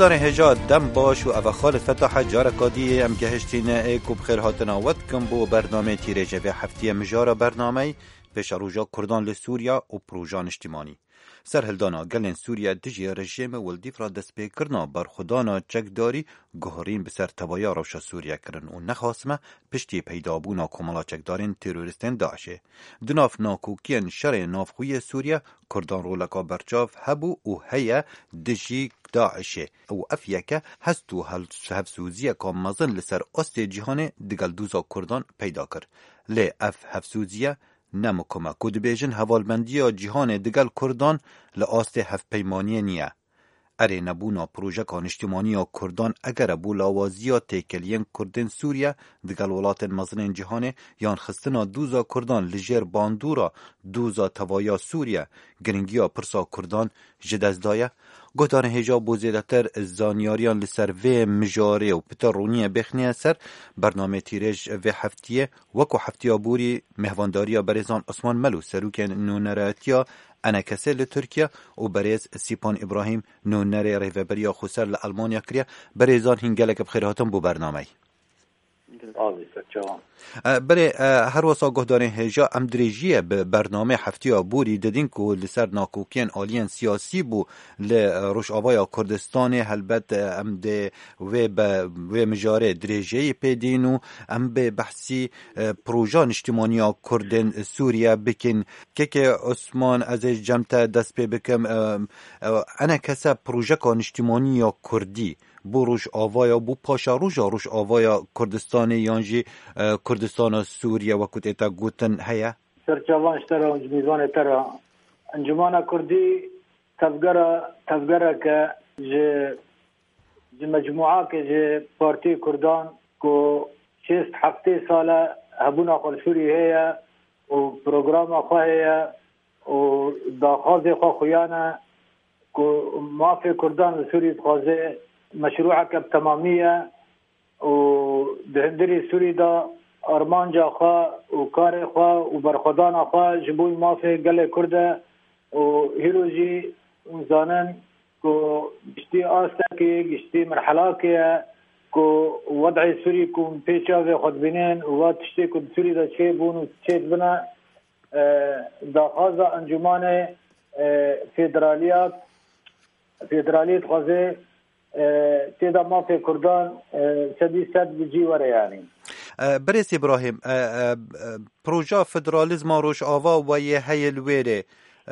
گهدار هجا دم باش و اوخال فتح جارکادی ام گهشتینه ایکو بخیر هاتنا ود کن بو برنامه تیریجه و هفتی مجار برنامه پیش روژا کردان لسوریا و پروژان اجتماعی. سرهلدانا گلین سوریا دجی رژیم ولدیف را دست پیکرنا برخودانا چکداری گهرین بسر تبایا روشا سوریا کرن و نخاسمه پشتی پیدابونا کمالا چکدارین تروریستین داعشه. دناف ناکوکین شر نافخوی سوریا کردان رولکا برچاف هبو و هیا دجی داعشه او افیکه هستو هفسوزیه که مزن لسر است جهان دگل دوزا کردان پیدا کر. لی اف هفسوزیه نمکمه کد بیجن حوالمندی جهان دگل کردان لآست هف پیمانی نیه. اره نبونا پروژه کان اجتماعی کردان اگر بو لاوازیا تیکلین کردن سوریا دگل ولات مزنین جهان یان خستنا دوزا کردان لجر باندورا دوزا توایا سوریا گرنگیا پرسا کردان جدزدایه گوتان هجا بوزیدتر زانیاریان لسر و مجاره و پتر رونیه بخنیه سر برنامه تیرج و هفتیه وکو هفتیه بوری مهوانداریا برزان عثمان ملو سروکن نونراتیا انا کسی لترکیه و برز سیپان ابراهیم نونره ریوبریا خسر لالمانیا کریا برزان هنگلک بخیراتم بو برنامه بله هر وسا گهدار هجا ام دریجیه به برنامه هفتی بوری دادین که لسر ناکوکین آلین سیاسی بو لروش آوای کردستان هلبت ام ده و مجاره دریجی پیدینو ام به بحثی پروژان اجتماعی کردن سوریا بکن که عثمان از جمعه دست پی بکم انا کسا پروژه کان اجتماعی کردی بو روش آوایا بو پاشا روش آوایا کردستان یانجی کردستان سوریا و کت ایتا گوتن هیا سرچاوانش ترا انجمیزان ترا انجمان کردی تفگره که جه مجموعه که جه پارتی کردان که 6-7 ساله هبونا خال سوری هیا و پروگرام خواه هیا و داخواز خواه خویانه که معافی کردان سوری بخوازه مشروع که تمامیه و دهندری سوری دا ارمانجا خواه و کار خواه و برخودان خواه جبوی مافی گل کرده و هیروجی زانن که گشتی آسته که گشتی مرحله که وضع سوری کن پیچا و خود بینین و تشتی کن سوری دا چه بون و چه بنا دا خوازا انجمان فدرالیت خوازه تیدا مافی کردان سدی بجی وره یعنی برس ابراهیم پروژه فدرالیزم روش آوا و یه هیل ویره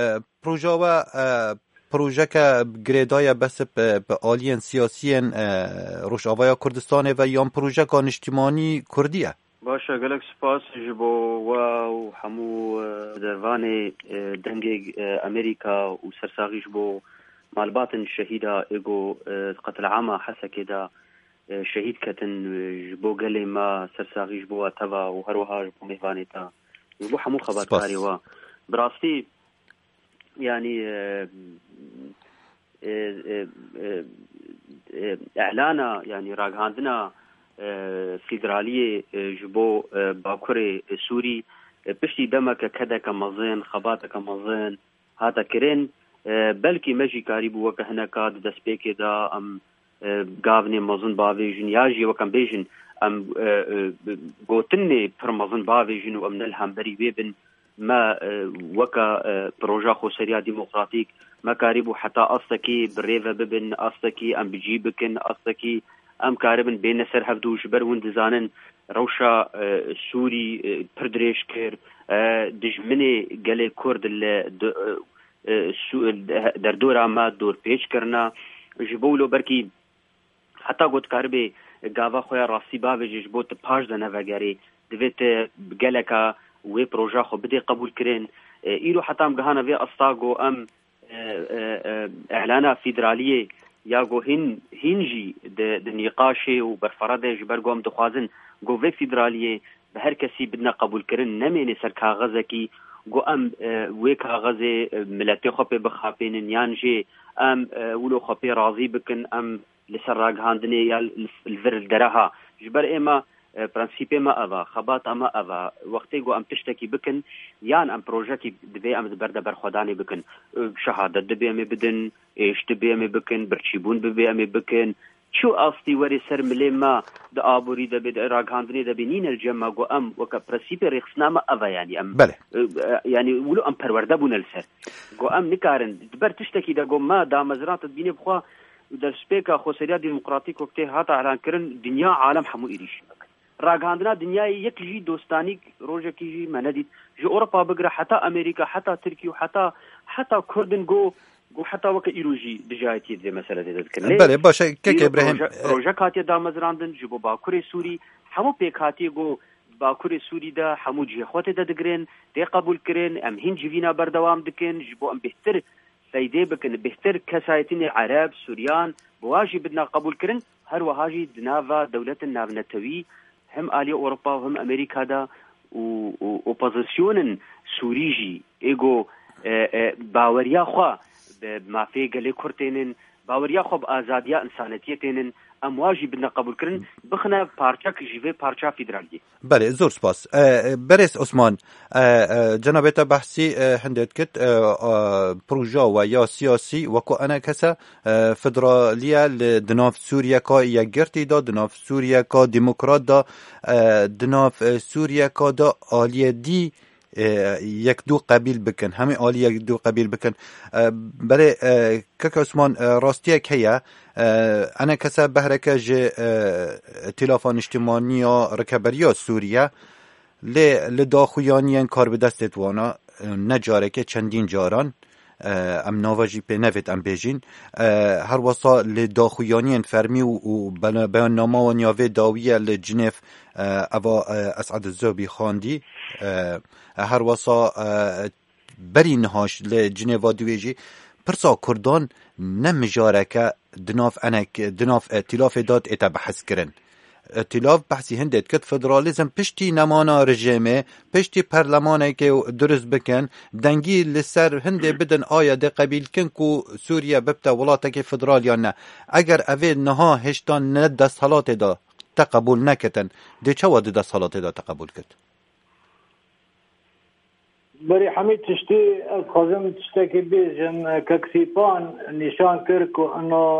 پروژه که گریدای بس به آلین سیاسی روش آوای کردستان و یان پروژه کان اجتماعی کردیه باشه گلک سپاس جبو و همو دروان دنگ امریکا و سرساغیش بو مالباتن شهيدة إيجو قتل عامة حسا كده شهيد كتن جبو قلي ما سرساغي جبو تبا وهروها جبو مهوانيتا جبو حمو خبات كاري وا براستي يعني إعلانا يعني راقهاندنا فيدرالية جبو باكوري سوري بشتي دمك كده كمزين خباتك كمزين هذا كرين بلکې مجی کاری بو وکه هنه کا د سپیکه دا ام گاونی مزن باویجن یاجی وکم بیجن ام گوتنی پر مزن باویجن و امن الهمبری ویبن ما وکا پروژه خسریا ديمقراطيك ما کاریبو حتی اصلکی بریو ببن اصلکی ام بجیبکن اصلکی ام کاربن بین سر هفدوش بروند زانن روشا سوری پردریش کر دجمنی گله کرد در دور آمد دور پیش کرنا جبولو برکی حتی گوت کاربه گاوا خویا راستی باوی جبوت پاش دنه وگری دویت گلکا وی پروژه خو بده قبول کرن ایرو حتی ام گهانا وی استاگو ام اعلانا فیدرالیه یا گو هنجی د نقاشه و برفراده جبرگو ام دخوازن گو وی فیدرالیه به هر کسی بدنا قبول کرن نمینه سر کاغذه کی گو ام وی کاغذ ملتی خوبه بخاپین یانجی ام ولو خوبه راضی بکن ام لسر راگهاندنی یا الفر درها جبر اما پرنسیپی ما اوا خبات اما اوا وقتی گو ام تشتکی بکن یان ام پروژه دبی ام برده برخودانی بکن شهادت دبی ام بدن ایش دبی ام بکن برچیبون دبی ام بکن چو آستی وری سر ملی ما د آبوری دبی د راگاندنی دبی نین الجمع گو ام وکا پرنسیپی رخصنامه اوا یعنی ام بله یعنی ولو ام پرورده بون السر گو ام نکارن دبر تشتکی دا گو ما دا مزرات بینی بخوا در سپیکا خوصریا دیمقراطیک وقتی هاتا اعلان کرن دنیا عالم همو ایریش راگاندنا دنیای یک جی دوستانی روزه کی جی مندید جو اروپا بگره حتی امریکا حتی ترکیه حتی کردن گو حتی وک ایروجی دجایتی دی مسئله دذکر بله باشه که ابراهیم پروژه کاتی دا مزراندن جو باکور سوری همو پیکاتی گو باکور سوری دا همو جی خواته دا دگرین دی قبول کرین ام هین جوینا بردوام دکن جو ام بهتر سیده بکن بهتر کسایتین عرب سوریان بواجی بدنا قبول کرن هر وهاجی دناوا دولت ناونتوی هم آلی اوروبا و هم امریکا دا و اپوزیسیون سوریجی ایگو باوریا خوا مافی گلی کرتینن باوریا خوا آزادیا انسانیتیتینن امواجی بدنا قبول کرن بخنا پارچا کجیوه پارچا فیدرالی. بله زور سپاس. برس عثمان جناب تا بحثی هندت کت پروژه و یا سیاسی وکو انا کسا فدرالیا دناف سوریا کا یگرتی دا دناف سوریا کا دموکرات دا دناف سوریا کا دا آلیه دی یک دو قبیل بکن همه عالی یک دو قبیل بکن برای که عثمان راستیه که انا کسا بهرکه جه تلافان اجتماعی یا رکبریا سوریه لداخویانیان کار به دستت وانا نجاره که چندین جاران ام نواجی په نوید ام بیجین هر وصا لداخویانیان فرمی و بیان نامه و نیاوه داویه لجنیف اوا اسعد الزوبی خاندی هر وصا بری نهاش لجنیف دویجی پرسا کردان نمجارکه دناف ائتلاف داد اتا بحث کرن ائتلاف بحثی هندت کت فدرالیزم پشتی نمانا رژیمه پشتی پرلمانه که درست بکن دنگی لسر هنده بدن آیا ده قبیل کن کو سوریا ببتا ولاته که فدرال یا نه اگر اوه نها هشتان ند دست حالات دا تقبول نکتن ده چه واد دست حالات دا تقبول کت؟ بری حمید تشتی خازم تشتی که بیجن ککسیپان نشان کرد که انو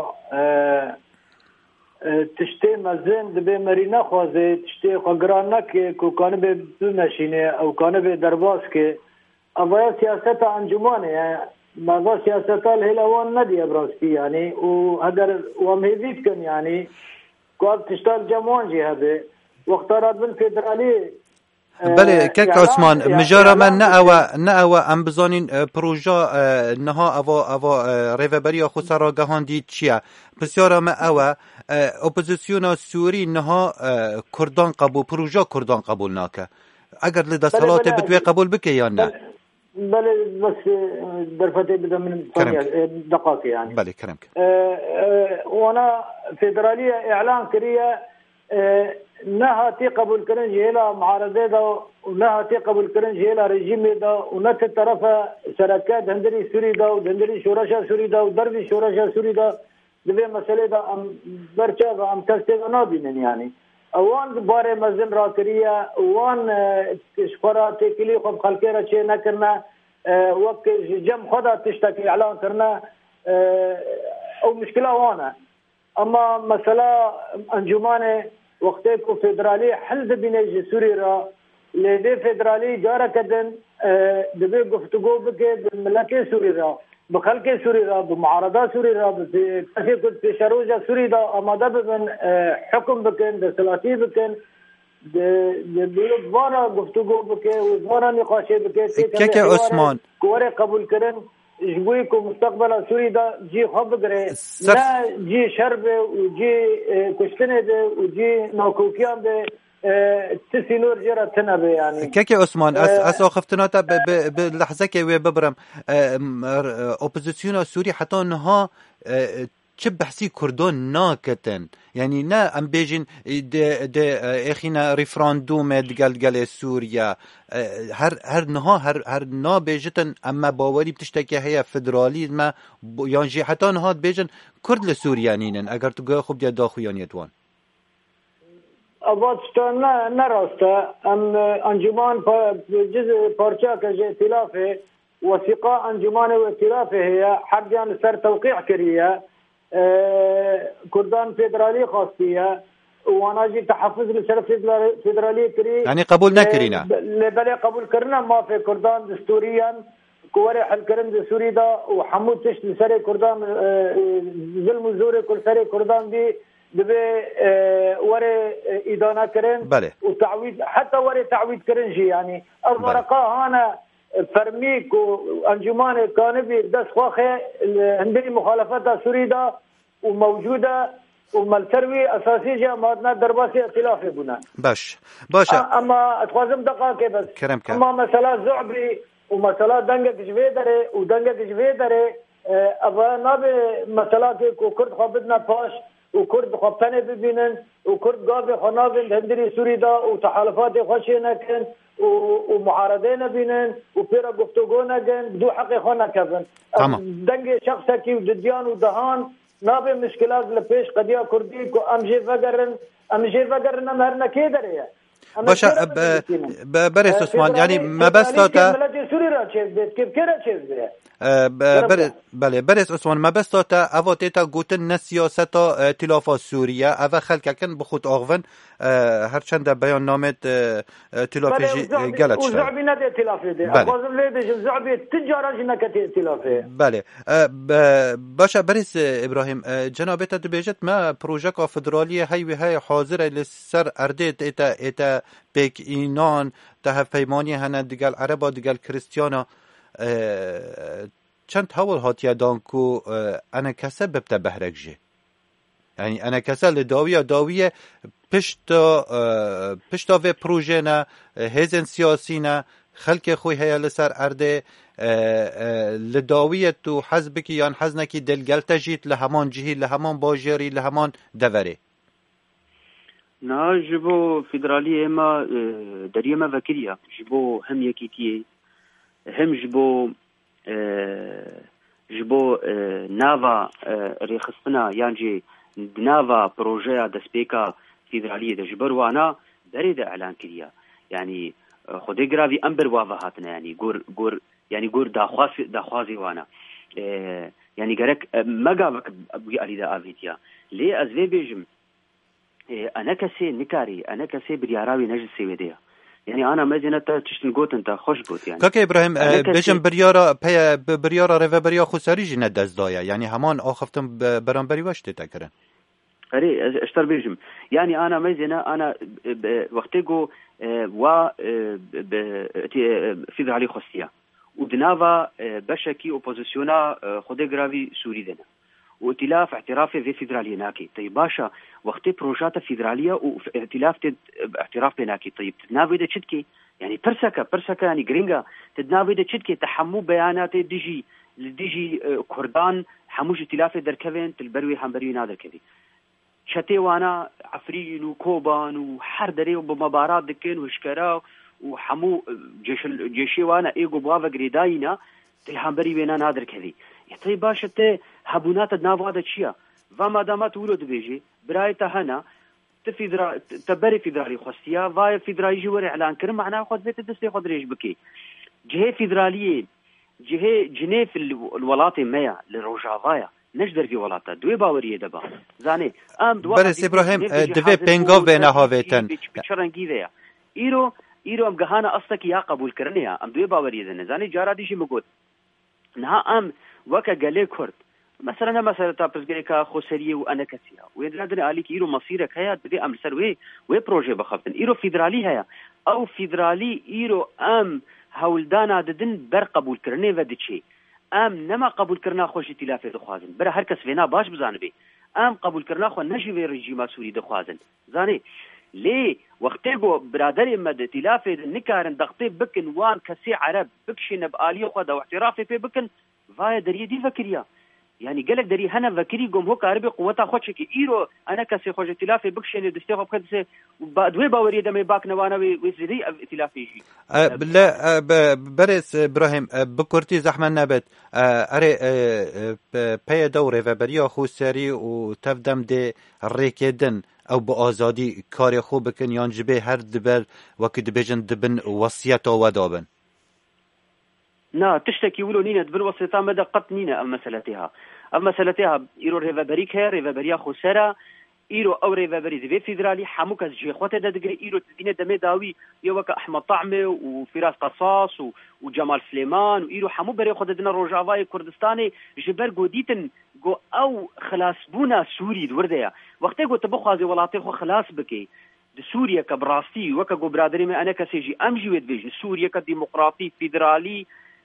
تشتی مزن دبی مری نخوازه تشتی خگران نکه که کانه به بمشینه او کانه به درباز که اوه سیاست انجمانه مازا سیاست الهلوان ندی ابراسکی یعنی و اگر وامهیدید کن یعنی که تشتال جمعان جی هده واختارات بن فدرالی بله کک عثمان مجارا من نه او ام بزانین پروژه نها اوا ریوبری خو سرا گهاندی چیه بسیارا ما او اپوزیسیون سوری نها کردان قبول پروژه کردان قبول ناکه اگر لدا صلات بدوی قبول بکه یا نه بله بس در فتح بدم من دقائق يعني بله كرمك وانا فدراليه اعلان كريه نها تي قبول کرن جهلا معارضه دا ونها تي قبول کرن جهلا رژیم دا ونت طرف شرکت هندری سوری دا و هندری شورش سوری دا و دربی شورش سوری دا دوی مسئله دا ام برچا و ام تسته نه بینن یعنی اوان باره مزن را کریه اوان اشخورا تکلی خب خلقی را چه نکرنا وقت جم خدا تشتکی اعلان کرنا او مشکله وانا اما مسئله انجمان وقتی که فدرالی حل دبینه سوری را لیده فدرالی جاره کدن دبی گفتگو بکه ملک سوری را بخلق سوری را بمعارضه سوری را کسی کد پیشروجه سوری را آماده ببن حکم بکن دستلاتی بکن دوارا گفتگو بکه و دوارا نقاشه بکه که عثمان کوره قبول کرن جبوی کو مستقبل سوری دا جی خوب بگره نه جی شرب و جی کشتنه ده و جی ناکوکیان ده تسینور جرا تنبه يعني كيكي عثمان اسو خفتناتا بلحظه كي ببرم اوبوزيسيون سوري حتى انها چه بحثی کردان ناکتن یعنی نه ام بیجین ده اخینا ریفراندوم دگل سوریا هر نا بیجتن اما باوری بتشتکی هیا فدرالیزم یعنی حتی نها بیجن کرد لسوریانینن اگر تو گوه خوب دیا داخویانیت وان ابادستان نراسته ام انجمان جزء پارچه که ائتلاف وثيقة انجمان وائتلاف هي حرجان سر توقيع كريه كردان فيدرالي خاصيه وناجي تحفظ لسر فيدرالي كري يعني قبول نكرينا بل قبول كرنا ما في كردان دستوريا كوري حل كرن دستوري دا وحمود تشت لسر كردان ظلم وزور كل سر كردان دي دبي وري إدانة كرن بله. وتعويض حتى وري تعويض كرنجي يعني الورقة هنا فرميك وانجمان كانبي دس خواخه عندي مخالفات سوريدا وموجوده وملتروي اساسي جامعتنا درباسي ائتلاف بنا باش اما اتخازم دقائق بس كرم. اما مساله زعبي ومساله دنگه جويدره ودنگه جويدره ابا نابي مساله كو كرد خابدنا باش وكرد خابتنه ببينن وكرد قابي خنابن هندري سوريدا وتحالفات خشينا كن ومعارضين بينن وفيرا گفتگو نگن دو حق خونه کردن دنگ شخص کی ودیان و دهان نابه مشکلات لپیش قضیه کردی کو امجی وگرن هر نکی داره باشه برس عثمان يعني ما بس تا ملت سوری را چیز بید که کرا چیز بید بله برس عثمان ما بس تا اوات تا گوتن نه سیاست ائتلاف سوریه او خلق کن بخود آغون هر چند بیان نامت ائتلاف گلت شد زعبی نه ائتلاف ده اخوازم لیدش زعبی تجاره نکت ائتلافه بله باشه برس ابراهیم جنابت دبیجت ما پروژه فدرالی هی حاضر لسر اردیت ایتا بیک اینان ته پیمانی هنه دیگل عربا دیگل کریستیانا چند هول هاتیا دانکو انا کسا ببتا بهرک جه يعني انا كسا لداوية پشتا و پروژه نه هزن سیاسی نه خلق خوی هیا لسر ارده لداویه تو حزبکی یان حزنکی دلگل تجید لهمان جهی لهمان باجری لهمان دوره نه جبو فدرالی اما دریه ما وکریه جبو هم یکیتیه هم جبو ناوا ریخستنا یانجی ناوا پروژه دسپیکا فدرالیه ده جبروانا درید اعلان کریه يعني خودی گراوی امبر واضحاتنا يعني گور داخوازی وانا يعني گرک مگاوک بوی علی دا آویتیا لی از وی بیجم انا کسی نکاری انا کسی بریاراوی نجد سویدیا يعني انا مزينه تشتن قوت انت خوش قوت يعني كاكي ابراهيم بيجم بريارا ريفا بريا خساريجي ندز دايا يعني همان اخفتم برانبري واش تتكرن اري اشتر بيجم يعني انا مزينه انا وقتيغو و في علي خصيه ودنافا بشكي اوبوزيسيونا خودي غرافي سوريدنا وائتلاف اعترافي في فيدراليه ناكي طيب باشا وقت بروجات فيدراليه وائتلاف اعتراف بيناكي طيب تنافي ده تشتكي يعني برسكا يعني جرينجا تنافي ده تشتكي تحمو بيانات ديجي كردان حموش ائتلاف دركفين تلبروي حنبروي نادر كذي شتي وانا عفرين وكوبان وحر دري وبمبارات دكين وشكرا وحمو جيشي وانا ايغو بوافا غريداينا تلحنبري بينا نادر كذي طيب باشا ته هبونات ناف هذا الشيء فما دامت ولد بيجي برايته هنا تبري فيدرالي خصية فاي فيدرالي جوار اعلان كرم معناه خد بيت الدستي خد ريش بكي جهه فيدراليه جهه جنيف الولاطي ميا للروجافايا نجدر في ولاطه دوي باوريه دبا زاني ام دوا برس ابراهيم دفي بينغو بينا هاويتن بچرنگي ويا ايرو ام گهانا اصلك يا قبول كرنيا ام دوي باوريه دنه زاني جارا دي شي مگوت نها ام وكا قالي كرد مثلا تابزگريكا خوسريه وانا كثيره ويدرادن عليك ايرو مصيرك هيا بدي ام سروي وي بروجي بخفتن ايرو فيدرالي هيا او فيدرالي ايرو ام هولدانا ددن بر قبول كرني ودچي ام نما قبول کرنا خوش ائتلاف دخوازن بر هر کس وینا باش بزانبه ام قبول کرنا خو نشي وی رژیم سوري دخوازن زاني ليه وقتيغو برادر مد ائتلاف نكارن دغطي بكن وان كسي عرب بكشن بالي خو دا اعتراف في بكن فاي دري دي فكريا يعني قالك دري هنا فكري قوم هو كاربي قوتها خوشك إيرو أنا كسي خوش ائتلافي بكشين دستيخو بكدسي دوي باوري دمي باك نوانا ويزري ائتلافي جي لا برس إبراهيم بكرتي زحمة نبت أري بي دوري وبريا خو سري وتفدم دي ريكيدن أو بآزادي كاري خو بكن ينجبه هر دبر وكد بيجن دبن وصيته ودابن نا تشتكي ولو نينا دبن وصيتا مدى قط نينا مسألتها إيرو ريفابريك هي ريفابريا خسارة إيرو أو ريفابري زي فيدرالي حموك زجي خوته دا دقري إيرو تدين دمي داوي يوكا أحمد طعمي وفراس قصاص وجمال سليمان وإيرو حمو بري خوته دنا روجافاي كردستاني جبر قوديتن قو أو خلاص بونا سوري دورديا وقتي قو تبخوازي ولاتي خو خلاص بكي سوريا كبراستي وكا قو برادري ما أنا كسيجي أمجي ويدبيج سوريا كديمقراطي فيدرالي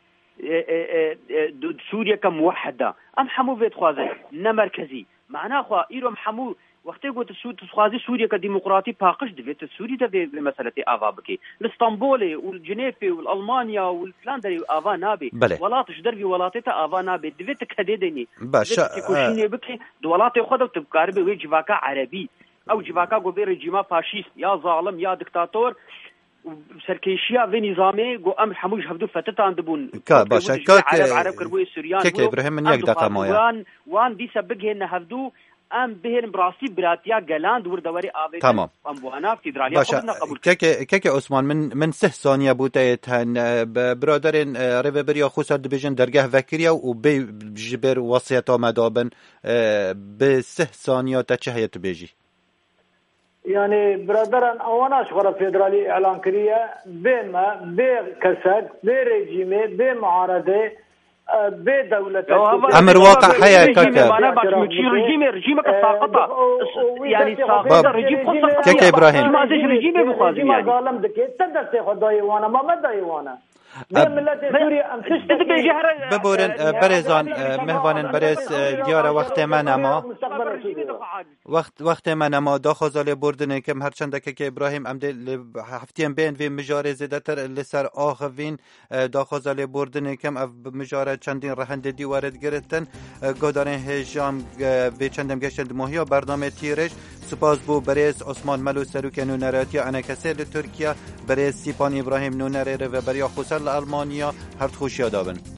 سوريا كموحدة أم حمو فيت خوازي نمركزي معناه خوا إيرو حمو وقتی گوت تخوازی سوريا كديمقراطي باقش دفيت سوريا دفي مسألة آفا بكي الاسطنبولي والجنيفي والألمانيا والفلاندري آفا نابي ولاتش دربي ولاتيتا آفا نابي دفيت كديدني باشا كوشيني بكي دولاتي خدو تبقاربي وي جواكا عربي أو جواكا قبير رجيما فاشيست يا ظالم يا دكتاتور سركيشيا في نظامي جو أمر حموش هفدو فتتان دبون باشا عرب كربوي السوريان كيك إبراهيم من يقدق مويا وان دي سبقه إن هفدو ام بهن براسي براتيا جلاند وردوري آبي تمام امبوانا فيدراليا باشا كيك عثمان من 6 ثانية بوتايت هن برادرين ريفابريا خوسر دبيجن درجه فكريا وبي جبر وصيته مدابن ب 6 ثانية تشهية بيجي يعني برادران اوانا شغل فيدرالي اعلان كريه بما بكسد بريجيمي بمعارضه بدولة أمر واقع حياة كاكا أنا بشمشي رجيمك ساقطة يعني ساقطة رجيم خصوصا كاكا إبراهيم ما زيج رجيمي بخازي يعني ظالم دكي تدرسي خداي وانا ما مدى وانا ببورن برزان مهوانن برز دیار وقت من اما دا خزال بردن کم هرچند که ابراهیم امده هفتیم بین و مجاره زیده تر لسر آخوین دا خزال بردن کم مجاره چندین رهنده دیوارد گرفتن گودارن هجام و چندم گشتند ماهیا برنامه تیرش سپاس بو برز عثمان ملو سروک نونراتی انا کسر ترکیه برز سیپان ابراهیم نونره و بریا خسر لالمانیا هر خوشی دابن